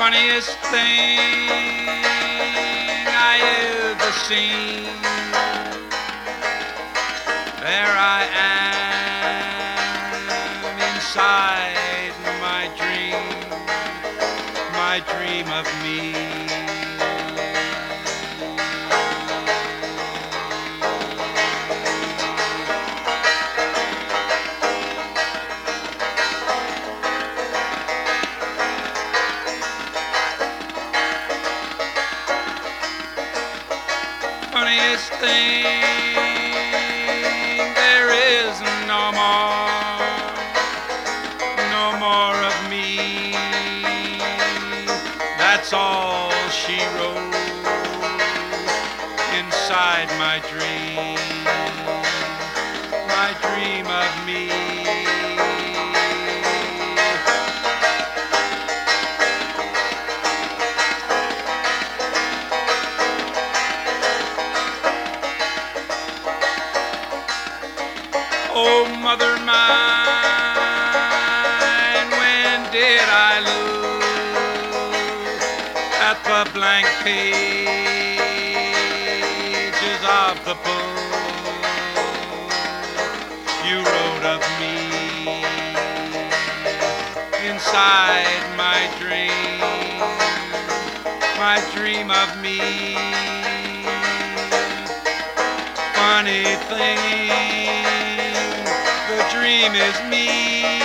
funniest thing I ever seen. There I am inside my dream of me. Funniest thing, there is no more of me. That's all she wrote inside my dream of me. Oh, mother mine, when did I look at the blank pages of the book you wrote of me inside my dream of me. Funny thing, the dream is me.